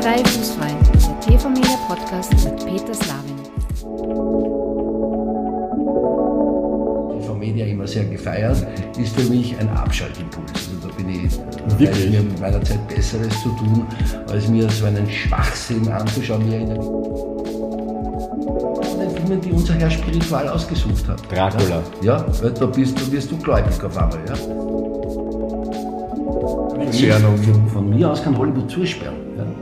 Frei Fußfrei, der TV-Media-Podcast mit Peter Slavin. TV-Media immer sehr gefeiert, ist für mich ein Abschaltimpuls. Also da bin ich, Wirklich? mir in meiner Zeit Besseres zu tun, als mir so einen Schwachsinn anzuschauen, wie er in den Filmen, die unser Herr Spiritual ausgesucht hat. Dracula. Ja, weil da wirst du gläubig auf einmal. Ja. Von mir aus kann Hollywood zusperren.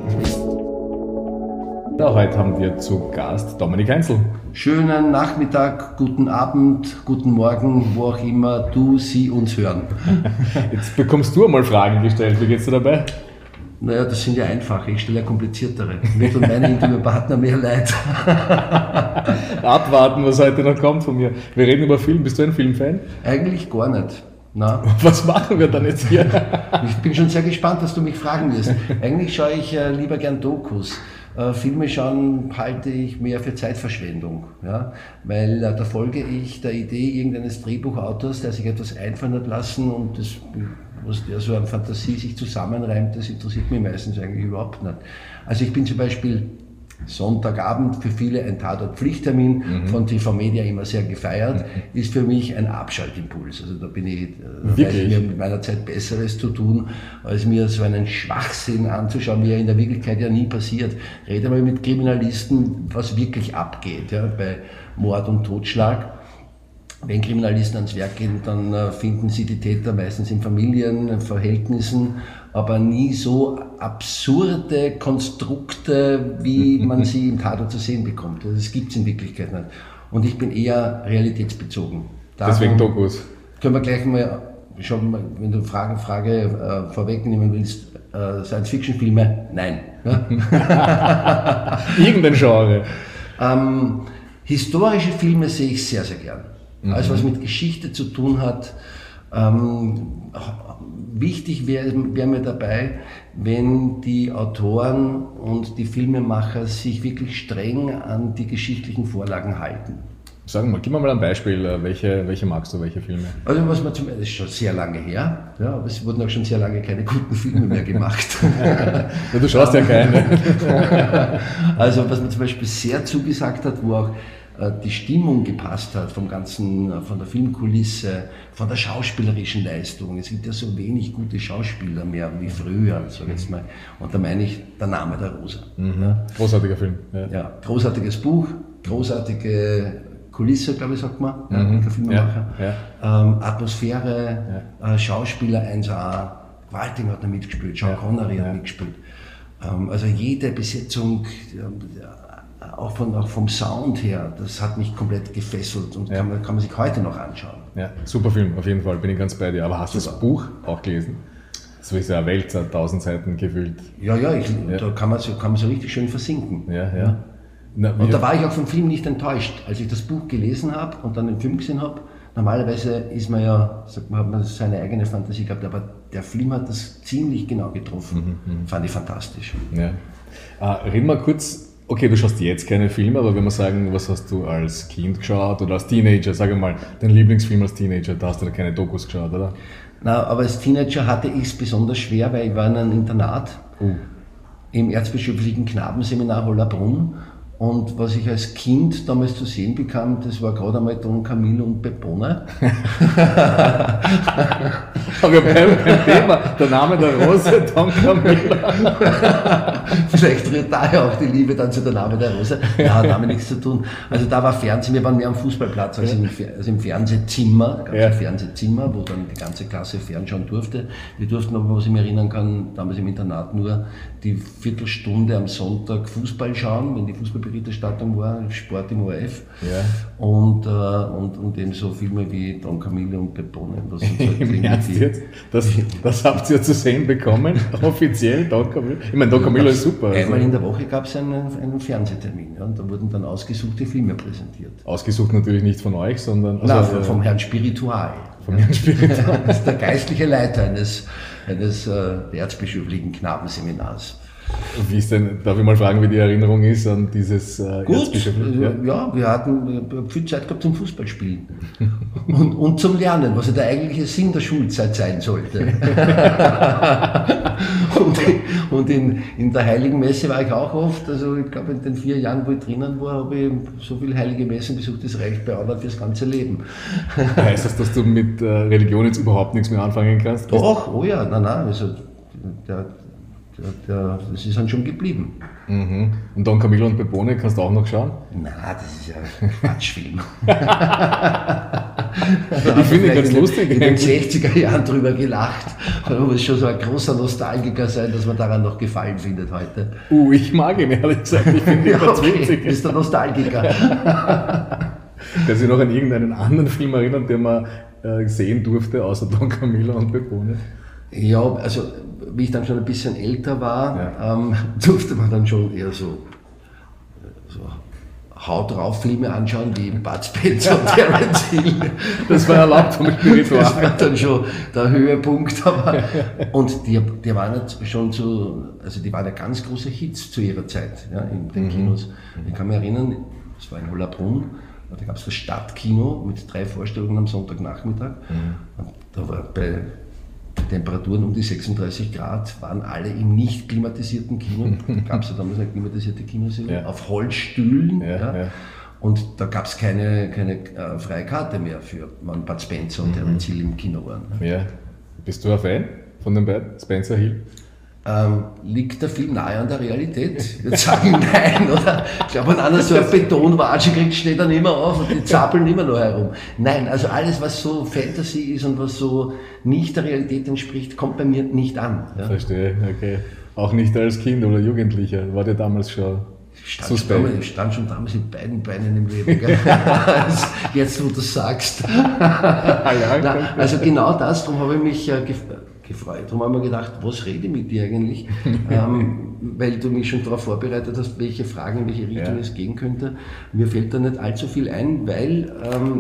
Ja, heute haben wir zu Gast Dominik Heinzl. Schönen Nachmittag, guten Abend, guten Morgen, wo auch immer du, sie uns hören. Jetzt bekommst du einmal Fragen gestellt. Wie geht's dir dabei? Naja, das sind ja einfache, ich stelle ja kompliziertere. Mir tun meine Interviewpartner mehr leid. Abwarten, was heute noch kommt von mir. Wir reden über Film. Bist du ein Filmfan? Eigentlich gar nicht. Na? Was machen wir dann jetzt hier? Ich bin schon sehr gespannt, was du mich fragen wirst. Eigentlich schaue ich lieber gern Dokus. Filme schauen halte ich mehr für Zeitverschwendung, ja? Weil da folge ich der Idee irgendeines Drehbuchautors, der sich etwas einfallen hat lassen und das, was der so an Fantasie sich zusammenreimt, das interessiert mich meistens eigentlich überhaupt nicht. Also ich bin zum Beispiel Sonntagabend für viele ein Tatort-Pflichttermin, von TV-Media immer sehr gefeiert, ist für mich ein Abschaltimpuls. Also da bin ich, weil mir mit meiner Zeit Besseres zu tun, als mir so einen Schwachsinn anzuschauen, wie er in der Wirklichkeit ja nie passiert. Rede mal mit Kriminalisten, was wirklich abgeht, ja, bei Mord und Totschlag. Wenn Kriminalisten ans Werk gehen, dann finden sie die Täter meistens in Familienverhältnissen, aber nie so absurde Konstrukte, wie man sie im Tatort zu sehen bekommt. Also das gibt es in Wirklichkeit nicht. Und ich bin eher realitätsbezogen. Darum deswegen Dokus. Können wir gleich mal, schon, wenn du Frage vorwegnehmen willst, Science-Fiction-Filme? Nein. Ja? Irgendein Genre. Historische Filme sehe ich sehr, sehr gern. Also was mit Geschichte zu tun hat. Wichtig wäre mir dabei, wenn die Autoren und die Filmemacher sich wirklich streng an die geschichtlichen Vorlagen halten. Sag mal, gib mir mal ein Beispiel. Welche magst du, welche Filme? Also was man das ist schon sehr lange her, ja, aber es wurden auch schon sehr lange keine guten Filme mehr gemacht. Ja, du schaust ja keine. Also was mir zum Beispiel sehr zugesagt hat, wo auch die Stimmung gepasst hat vom ganzen, von der Filmkulisse, von der schauspielerischen Leistung. Es gibt ja so wenig gute Schauspieler mehr wie früher, sag ich jetzt mal. Und da meine ich Der Name der Rosa. Ja. Großartiger Film. Ja, großartiges Buch, großartige Kulisse, glaube ich, sagt man, der Filmemacher. Atmosphäre, Schauspieler 1A, Walting hat da mitgespielt, Sean Connery hat mitgespielt. Also jede Besetzung, auch vom Sound her, das hat mich komplett gefesselt und kann man sich heute noch anschauen. Ja, super Film, auf jeden Fall, bin ich ganz bei dir. Aber hast du das Buch auch gelesen? So ist ja eine Wälzer, 1000 Seiten gefüllt. Da kann man so richtig schön versinken. Und da war ich auch vom Film nicht enttäuscht, als ich das Buch gelesen habe und dann den Film gesehen habe. Normalerweise ist man ja, hat man seine eigene Fantasie gehabt, aber der Film hat das ziemlich genau getroffen. Fand ich fantastisch. Ja. Reden wir kurz. Okay, du schaust jetzt keine Filme, aber wenn wir sagen, was hast du als Kind geschaut oder als Teenager, sag mal, dein Lieblingsfilm als Teenager, da hast du da keine Dokus geschaut, oder? Na, aber als Teenager hatte ich es besonders schwer, weil ich war in einem Internat im erzbischöflichen Knabenseminar Hollabrunn. Und was ich als Kind damals zu sehen bekam, das war gerade einmal Don Camillo und Peppone. Aber beim Thema, der Name der Rose, Don Camillo. Vielleicht rührt daher auch die Liebe dann zu Der Name der Rose. Ja, hat damit nichts zu tun. Also da war Fernsehen, wir waren mehr am Fußballplatz als im Fernsehzimmer. Da gab es ein Fernsehzimmer, wo dann die ganze Klasse fernschauen durfte. Wir durften aber, was ich mich erinnern kann, damals im Internat nur die Viertelstunde am Sonntag Fußball schauen, wenn die Fußballberichterstattung war, Sport im ORF. Und eben so Filme wie Don Camillo und Peppone. Das habt ihr zu sehen bekommen, offiziell, Don Camillo. Ich meine, Don Camillo ist super. Einmal in der Woche gab es einen Fernsehtermin, und da wurden dann ausgesuchte Filme präsentiert. Ausgesucht natürlich nicht von euch, sondern... vom Herrn Spiritual. Vom Herrn Spiritual. Das ist der geistliche Leiter eines erzbischöflichen Knabenseminars. Wie ist denn, darf ich mal fragen, wie die Erinnerung ist an dieses Gut, ja, wir hatten viel Zeit gehabt zum Fußballspielen und zum Lernen, was ja der eigentliche Sinn der Schulzeit sein sollte. und in der Heiligen Messe war ich auch oft, also ich glaube in den 4 Jahren, wo ich drinnen war, habe ich so viele heilige Messen besucht, das reicht bei anderen fürs ganze Leben. Heißt das, dass du mit Religion jetzt überhaupt nichts mehr anfangen kannst? Doch, oh ja, nein, also das ist dann schon geblieben. Mhm. Und Don Camillo und Peppone kannst du auch noch schauen? Na, das ist ja ein Quatschfilm. Ich finde ihn ganz lustig. In den 60er Jahren drüber gelacht. Man muss schon so ein großer Nostalgiker sein, dass man daran noch Gefallen findet heute. Ich mag ihn ehrlich gesagt. Ich finde ihn ganz witzig. Bist der Nostalgiker. Kannst du dich noch an irgendeinen anderen Film erinnern, den man sehen durfte, außer Don Camillo und Peppone? Ja, also wie ich dann schon ein bisschen älter war, durfte man dann schon eher so Haut drauf Filme anschauen wie Bud Spencer und Terence Hill. Das war erlaubt vom Spiritual. Das war dann schon der Höhepunkt. Und die waren jetzt schon so, also die waren ja ganz große Hits zu ihrer Zeit, ja, in den Kinos. Ich kann mich erinnern, das war in Hollabrunn, da gab es das Stadtkino mit 3 Vorstellungen am Sonntagnachmittag. Und da war bei Temperaturen um die 36 Grad, waren alle im nicht klimatisierten Kino. Da gab es ja damals eine klimatisierte Kinoseele, auf Holzstühlen. Und da gab es keine freie Karte mehr für wenn Bud Spencer und Terence Hill im Kino waren. Ja. Bist du ein Fan von den beiden, Spencer Hill? Liegt der Film nahe an der Realität? Ich würde sagen nein, oder? Ich glaube, wenn einer so eine Betonwatsche kriegt, steht dann immer auf und die zappeln immer noch herum. Nein, also alles, was so Fantasy ist und was so nicht der Realität entspricht, kommt bei mir nicht an. Ja? Verstehe, okay. Auch nicht als Kind oder Jugendlicher, war der damals schon suspekt? Ich stand schon damals mit beiden Beinen im Leben. Jetzt, wo du es sagst. Also genau das, darum habe ich mich gefreut. Darum haben wir gedacht, was rede ich mit dir eigentlich? Weil du mich schon darauf vorbereitet hast, welche Fragen, in welche Richtung es gehen könnte. Mir fällt da nicht allzu viel ein, weil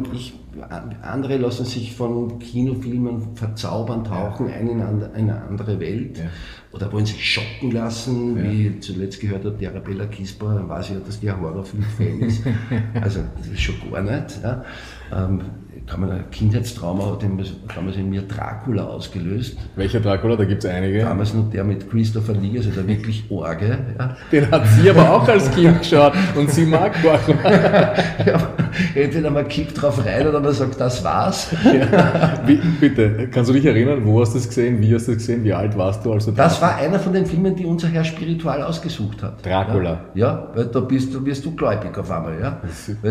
andere lassen sich von Kinofilmen verzaubern, tauchen ein in eine andere Welt oder wollen sich schocken lassen, wie ich zuletzt gehört habe, die Arabella Kisper, weiß ich ja, dass die ein Horrorfilm-Fan ist. Also das ist schon gar nicht. Ja. Kann man ein Kindheitstrauma hat damals in mir Dracula ausgelöst. Welcher Dracula? Da gibt es einige. Damals noch der mit Christopher Lee, also der wirklich Orge. Ja. Den hat sie aber auch als Kind geschaut und sie mag Dracula. Entweder man kippt drauf rein oder man sagt, das war's. Bitte, kannst du dich erinnern, wo hast du es gesehen, wie hast du es gesehen, wie alt warst du? Das war einer von den Filmen, die unser Herr Spiritual ausgesucht hat. Dracula? Ja, weil da wirst du gläubig auf einmal. Ja?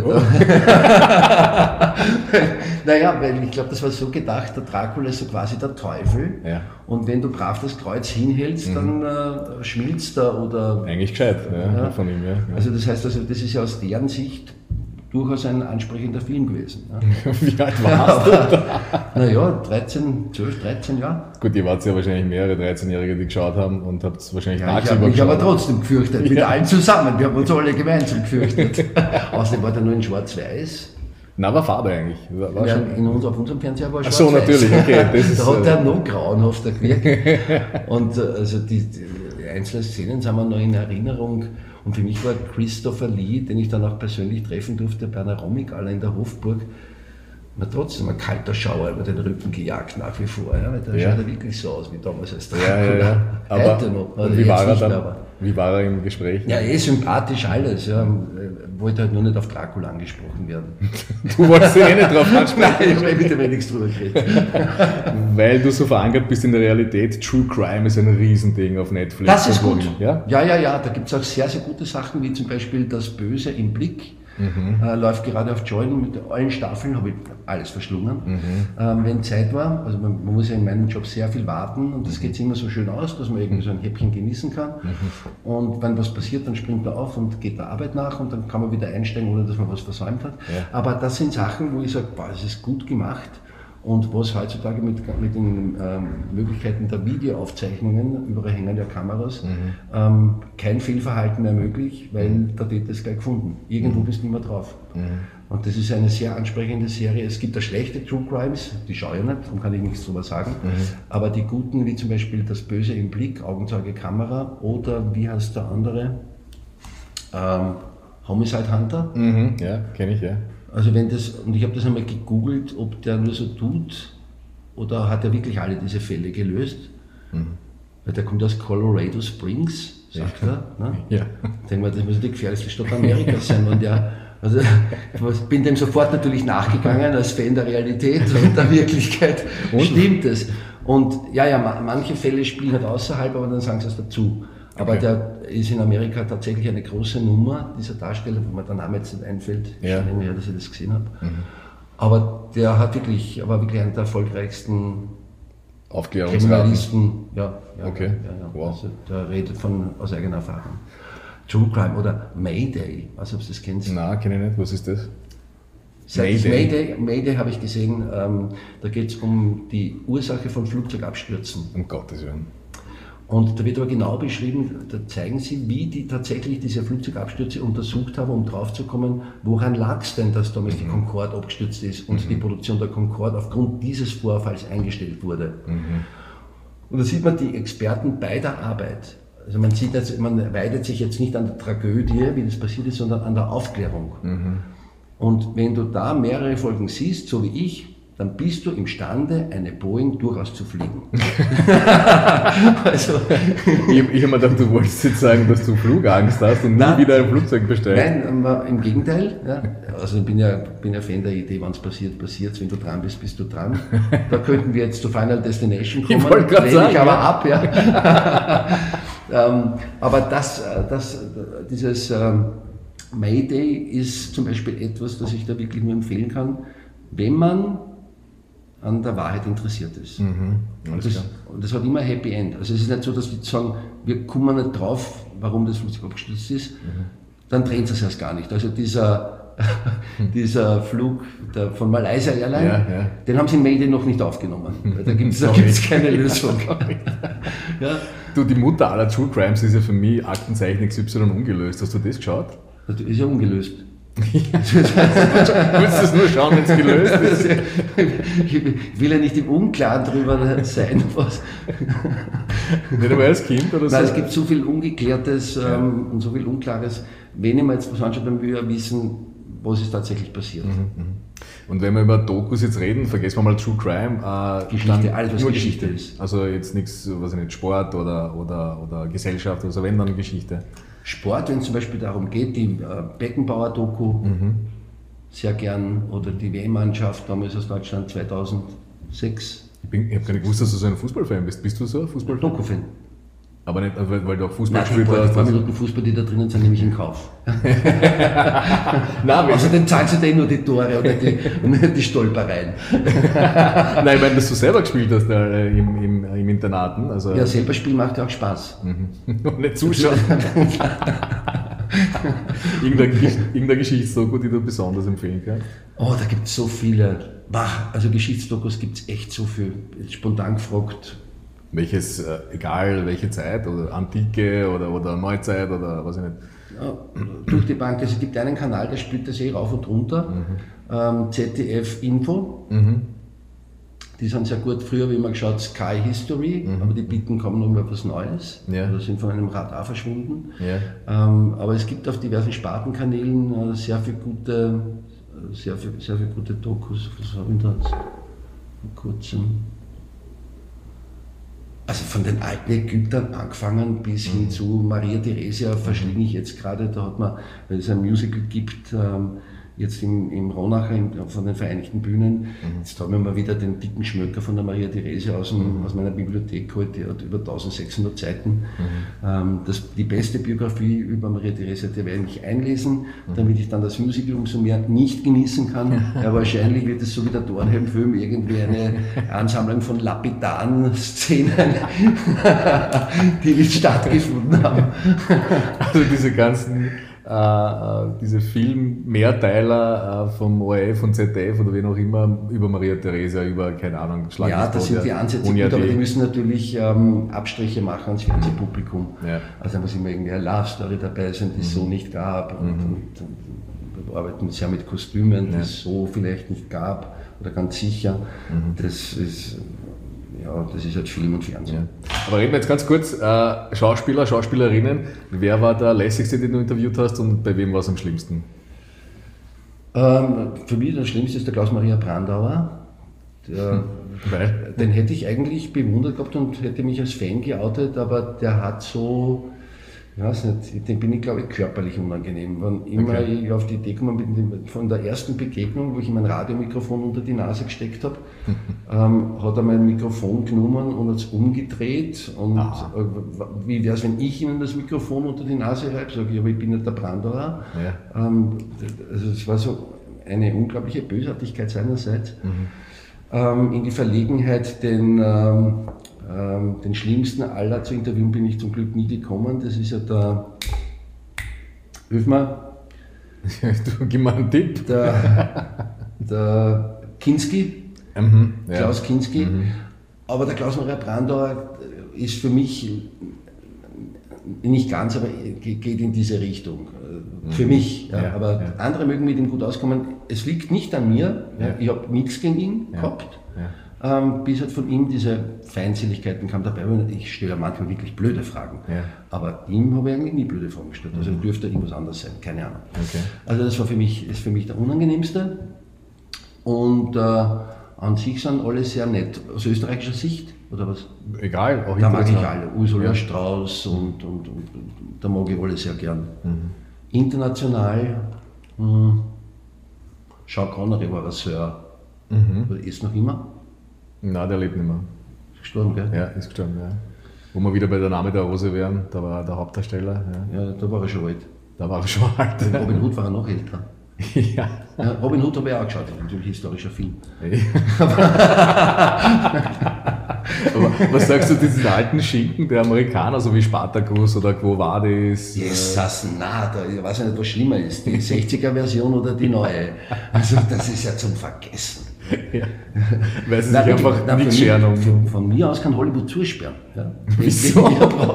Naja, weil ich glaube, das war so gedacht, der Dracula ist so quasi der Teufel. Ja. Und wenn du brav das Kreuz hinhältst, dann schmilzt er oder... Eigentlich gescheit von ihm, ja. Also das heißt, das ist ja aus deren Sicht durchaus ein ansprechender Film gewesen. Ja. Wie alt warst du da? Naja, 12, 13 Jahre. Gut, ihr wart ja wahrscheinlich mehrere 13-Jährige, die geschaut haben und habt es wahrscheinlich Ich habe mich aber trotzdem gefürchtet, mit allen zusammen. Wir haben uns alle gemeinsam gefürchtet. Außerdem war der nur in Schwarz-Weiß. Na, war Farbe eigentlich. War ja, auf unserem Fernseher war Ach so, natürlich, okay. Da hat er noch grauenhafter gewirkt. Und also die einzelnen Szenen sind mir noch in Erinnerung. Und für mich war Christopher Lee, den ich dann auch persönlich treffen durfte, bei einer Romigala in der Hofburg, trotzdem ein kalter Schauer über den Rücken gejagt nach wie vor. Ja, weil der schaut ja wirklich so aus wie damals als Dracula. Ja. Aber wie war er im Gespräch? Ja, sympathisch alles. Ja. Wollte halt nur nicht auf Dracula angesprochen werden. Du wolltest ihn nicht drauf ansprechen? Nein, ich habe mit dem nichts drüber geredet. Weil du so verankert bist in der Realität, True Crime ist ein Riesending auf Netflix. Das ist gut. Ja, da gibt es auch sehr, sehr gute Sachen, wie zum Beispiel Das Böse im Blick. Läuft gerade auf Join mit allen Staffeln, habe ich alles verschlungen. Wenn Zeit war, also man muss ja in meinem Job sehr viel warten und das geht immer so schön aus, dass man irgendwie so ein Häppchen genießen kann. Und wenn was passiert, dann springt man auf und geht der Arbeit nach und dann kann man wieder einsteigen, ohne dass man was versäumt hat. Ja. Aber das sind Sachen, wo ich sage, das ist gut gemacht. Und was heutzutage mit den Möglichkeiten der Videoaufzeichnungen, überall hängen ja Kameras, kein Fehlverhalten mehr möglich, weil der Täter ist gleich gefunden. Irgendwo bist du nicht mehr drauf. Und das ist eine sehr ansprechende Serie. Es gibt da schlechte True Crimes, die schaue ich nicht, darum kann ich nichts drüber sagen. Aber die guten, wie zum Beispiel Das Böse im Blick, Augenzeuge Kamera, oder wie heißt der andere? Homicide Hunter. Ja, kenne ich, ja. Also wenn das, und ich habe das einmal gegoogelt, ob der nur so tut oder hat er wirklich alle diese Fälle gelöst. Weil der kommt aus Colorado Springs, sagt er. Ne? Ja. Ich denke mal, das muss die gefährlichste Stadt Amerikas sein. Und also ich bin dem sofort natürlich nachgegangen als Fan der Realität und der Wirklichkeit. Stimmt es. Und ja, manche Fälle spielen halt außerhalb, aber dann sagen sie es dazu. Aber der ist in Amerika tatsächlich eine große Nummer, dieser Darsteller, wo mir der Name jetzt nicht einfällt. Ja. Schon länger her, dass ich das gesehen habe. Aber der war wirklich einer der erfolgreichsten Kriminalisten. Ja, okay. Wow. Also der redet aus eigener Erfahrung. True Crime oder Mayday, weiß nicht, ob du das kennst. Nein, kenne ich nicht. Was ist das? Mayday habe ich gesehen, da geht es um die Ursache von Flugzeugabstürzen. Um Gottes Willen. Und da wird aber genau beschrieben, da zeigen sie, wie die tatsächlich diese Flugzeugabstürze untersucht haben, um draufzukommen, woran lag es denn, dass damals die Concorde abgestürzt ist und die Produktion der Concorde aufgrund dieses Vorfalls eingestellt wurde. Und da sieht man die Experten bei der Arbeit. Also man sieht jetzt, man weidet sich jetzt nicht an der Tragödie, wie das passiert ist, sondern an der Aufklärung. Und wenn du da mehrere Folgen siehst, so wie ich, dann bist du imstande, eine Boeing durchaus zu fliegen. Also, ich habe mir gedacht, du wolltest jetzt sagen, dass du Flugangst hast und nie wieder ein Flugzeug bestellst. Nein, im Gegenteil. Ja. Also ich bin ja Fan der Idee, wenn es passiert, passiert es. Wenn du dran bist, bist du dran. Da könnten wir jetzt zu Final Destination kommen. Ich wollte gerade sagen. Aber ab, ja. Aber dieses Mayday ist zum Beispiel etwas, das ich da wirklich nur empfehlen kann, wenn man an der Wahrheit interessiert ist. Und das hat immer ein Happy End. Also es ist nicht so, dass die sagen, wir kommen nicht drauf, warum das Flugzeug abgestürzt ist, dann drehen sie es erst gar nicht. Also dieser Flug von Malaysia Airlines, den haben sie in Mayday noch nicht aufgenommen. Da gibt es keine Lösung. Ja. Du, die Mutter aller True Crimes ist ja für mich Aktenzeichen XY ungelöst. Hast du das geschaut? Das ist ja ungelöst. Willst du es nur schauen, wenn es gelöst ist? Ich will ja nicht im Unklaren drüber sein. Was. Nicht einmal als Kind oder so? Nein, es gibt so viel Ungeklärtes und so viel Unklares. Wenn ich mir jetzt was anschaue, dann will ich ja wissen, was ist tatsächlich passiert. Und wenn wir über Dokus jetzt reden, vergessen wir mal True Crime. Geschichte, alles was nur Geschichte ist. Also jetzt nichts, was ich nicht, Sport oder Gesellschaft oder so, wenn dann Geschichte. Sport, wenn es zum Beispiel darum geht, die Beckenbauer-Doku, sehr gern, oder die WM-Mannschaft damals aus Deutschland 2006. Ich habe gar nicht gewusst, dass du so ein Fußballfan bist. Bist du so ein Fußballfan? Doku-Fan. Aber nicht, weil du auch Fußball gespielt hast. Die paar Minuten Fußball, die da drinnen sind, nämlich in Kauf. Außerdem zahlst du denen nur die Tore oder die Stolpereien. Nein, ich meine, dass du selber gespielt hast im Internaten. Also ja, selber spielen macht ja auch Spaß. Und nicht zuschauen. Irgendeine Geschichtsdoku, die du besonders empfehlen kannst? Oh, da gibt es so viele. Also Geschichtsdokus gibt es echt so viel. Jetzt spontan gefragt. Welches, egal welche Zeit, oder Antike oder Neuzeit oder was ich nicht. Ja, durch die Bank, also es gibt einen Kanal, der spielt das rauf und runter, ZDF Info, die sind sehr gut. Früher habe ich immer geschaut Sky History, aber die bieten kaum noch mehr was Neues, oder sind von einem Radar verschwunden. Aber es gibt auf diversen Spartenkanälen sehr viele gute Dokus. Was habe ich da jetzt vor kurzem? Also von den alten Ägyptern angefangen bis hin zu Maria Theresia verschlinge ich jetzt gerade. Da hat man, weil es ein Musical gibt, jetzt im Ronacher von den Vereinigten Bühnen, jetzt haben wir mal wieder den dicken Schmöcker von der Maria Theresia aus meiner Bibliothek geholt, die hat über 1600 Seiten. Die beste Biografie über Maria Theresia, die werde ich mich einlesen, damit ich dann das Musical umso mehr nicht genießen kann. Ja, wahrscheinlich wird es so wie der Dornheim-Film irgendwie eine Ansammlung von lapidaren Szenen, die nicht stattgefunden haben. Also diese ganzen diese Film-Mehrteiler vom ORF und ZDF oder wen auch immer über Maria Theresia, über, keine Ahnung, Schlag Ja, das sind die Ansätze gut, aber die müssen natürlich Abstriche machen ans Fernsehpublikum. Ja. Also da muss immer irgendwie eine Love Story dabei sein, die es so nicht gab. Und wir arbeiten sehr mit Kostümen, die es so vielleicht nicht gab oder ganz sicher. Das ist halt Film und Fernsehen. Ja. Aber reden wir jetzt ganz kurz, Schauspieler, Schauspielerinnen, wer war der lässigste, den du interviewt hast und bei wem war es am schlimmsten? Für mich das Schlimmste ist der Klaus-Maria Brandauer. Den hätte ich eigentlich bewundert gehabt und hätte mich als Fan geoutet, aber der hat so, ich weiß nicht, den bin ich glaube ich körperlich unangenehm. Wann immer ich auf die Idee komme, von der ersten Begegnung, wo ich ihm ein Radiomikrofon unter die Nase gesteckt habe, hat er mein Mikrofon genommen und hat es umgedreht. Und wie wäre es, wenn ich ihm das Mikrofon unter die Nase reibe? Sage ich, aber ich bin nicht der Brandauer. Ja. Also es war so eine unglaubliche Bösartigkeit seinerseits. In die Verlegenheit, den schlimmsten aller zu interviewen, bin ich zum Glück nie gekommen. Das ist ja der, hilf mir. Du, gib mal einen Tipp. Der Kinski, Klaus Kinski. Aber der Klaus-Maria Brandauer ist für mich nicht ganz, aber geht in diese Richtung. Für mich. Ja, aber andere mögen mit ihm gut auskommen. Es liegt nicht an mir. Ja. Ich habe nichts gegen ihn gehabt. Ja. Bis halt von ihm diese Feindseligkeiten kam dabei. Ich stelle manchmal wirklich blöde Fragen. Ja. Aber ihm habe ich eigentlich nie blöde Fragen gestellt. Also dürfte irgendwas anderes sein. Keine Ahnung. Okay. Also das ist für mich der unangenehmste. Und an sich sind alle sehr nett. Aus österreichischer Sicht, oder was? Egal, auch da mag ich alle. Ursula Strauß und da mag ich alle sehr gern. International, Sean Connery war Sir. Ist noch immer? Nein, der lebt nicht mehr. Ist gestorben, gell? Ja, ist gestorben, ja. Wo wir wieder bei der Name der Rose wären, da war der Hauptdarsteller. Ja, da war er schon alt. Da war er schon alt. Und Robin Hood war er noch älter. Ja. Robin Hood habe ich auch geschaut, natürlich historischer Film. Aber was sagst du zu diesen alten Schinken der Amerikaner, so wie Spartacus oder Quo Vadis? Jesus, ich weiß nicht, was schlimmer ist, die 60er-Version oder die neue. Also das ist ja zum Vergessen. Ja. Weil sie sich einfach nichts scheren. Von mir aus kann Hollywood zusperren. Ja. Wieso?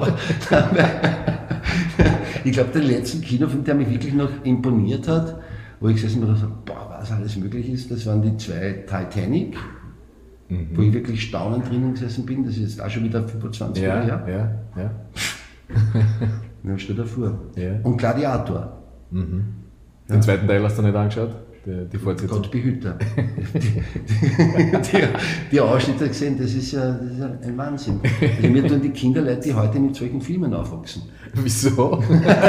Ich glaube, den letzten Kinofilm, der mich wirklich noch imponiert hat, wo ich gesessen bin und gesagt habe, was alles möglich ist, das waren die zwei Titanic, wo ich wirklich staunend drinnen gesessen bin. Das ist jetzt auch schon wieder 25 Jahre her. Ja. Ja, stell dir vor. Ja. Und Gladiator. Den zweiten Teil hast du nicht angeschaut? Die Fortsetzung? Gott behüte. Die Ausschnitte gesehen, das ist ja ein Wahnsinn. Also mir tun die Kinderleute, die heute mit solchen Filmen aufwachsen. Wieso?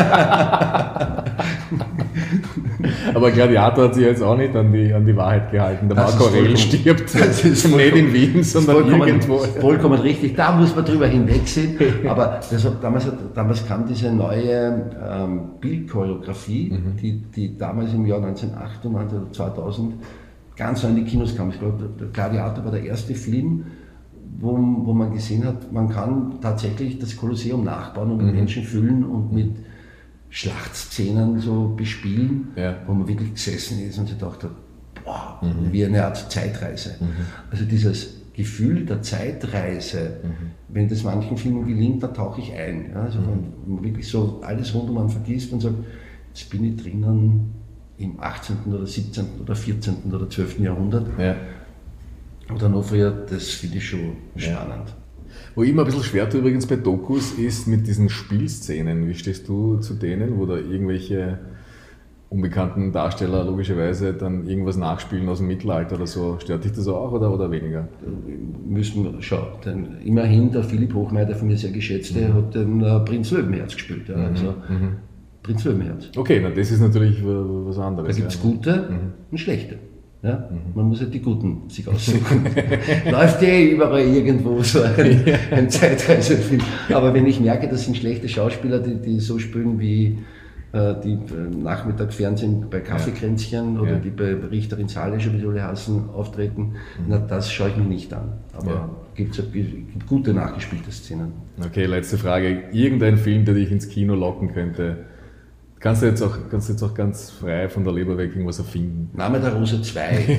Aber Gladiator hat sich jetzt auch nicht an die Wahrheit gehalten. Der Marco Aurel stirbt nicht in Wien, sondern irgendwo. Vollkommen richtig, da muss man drüber hinwegsehen. Aber damals kam diese neue Bildchoreografie, die damals im Jahr 1998 oder 2000 ganz neu in die Kinos kam. Ich glaube, der Gladiator war der erste Film, wo man gesehen hat, man kann tatsächlich das Kolosseum nachbauen und mit Menschen füllen und mit Schlachtszenen so bespielen, wo man wirklich gesessen ist und sich gedacht hat, boah, wie eine Art Zeitreise. Also dieses Gefühl der Zeitreise, wenn das manchen Filmen gelingt, dann tauche ich ein. Ja? Also wenn man wirklich so alles rund um einen vergisst und sagt, jetzt bin ich drinnen im 18. oder 17. oder 14. oder 12. Jahrhundert. Ja. Oder noch früher, das finde ich schon spannend. Wo ich immer ein bisschen schwer tue übrigens bei Dokus ist mit diesen Spielszenen. Wie stehst du zu denen, wo da irgendwelche unbekannten Darsteller logischerweise dann irgendwas nachspielen aus dem Mittelalter oder so? Stört dich das auch oder weniger? Müssen wir schauen. Denn immerhin der Philipp Hochmeier, der von mir sehr geschätzte, hat den Prinz Löwenherz gespielt. Ja. Also Prinz Löwenherz. Okay, na, das ist natürlich was anderes. Da gibt es gute und schlechte. Ja? Man muss halt die Guten sich aussuchen. Läuft überall irgendwo so ein Zeitreisefilm. Aber wenn ich merke, das sind schlechte Schauspieler, die so spielen wie die Nachmittagsfernsehen bei Kaffeekränzchen oder die bei Richterin Salisch, wie sie alle heißen, auftreten, na, das schaue ich mir nicht an. Aber gibt gute nachgespielte Szenen. Okay, letzte Frage. Irgendein Film, der dich ins Kino locken könnte? Kannst du jetzt auch ganz frei von der Leber weg irgendwas erfinden? Name der Rose 2.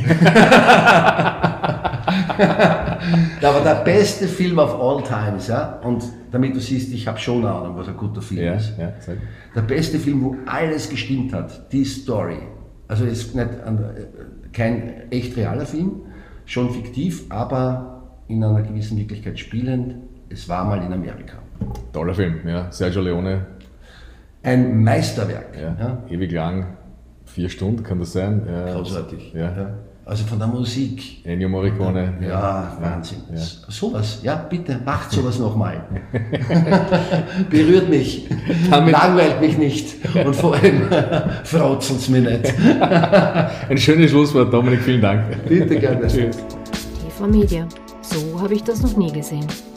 Aber der beste Film of all times, ja, und damit du siehst, ich habe schon eine Ahnung, was ein guter Film ist. Ja, sag. Der beste Film, wo alles gestimmt hat, die Story. Also es ist nicht kein echt realer Film, schon fiktiv, aber in einer gewissen Wirklichkeit spielend. Es war mal in Amerika. Toller Film, ja. Sergio Leone. Ein Meisterwerk. Ja. Ewig lang, 4 Stunden kann das sein. Ja. Großartig. Ja. Also von der Musik. Ennio Morricone. Ja, Wahnsinn. Ja. Sowas, ja, bitte, macht sowas nochmal. Berührt mich, Damit langweilt mich nicht und vor allem frotzelt's mir nicht. ein schönes Schlusswort, Dominik, vielen Dank. Bitte gerne. Tschüss. TV Media. So habe ich das noch nie gesehen.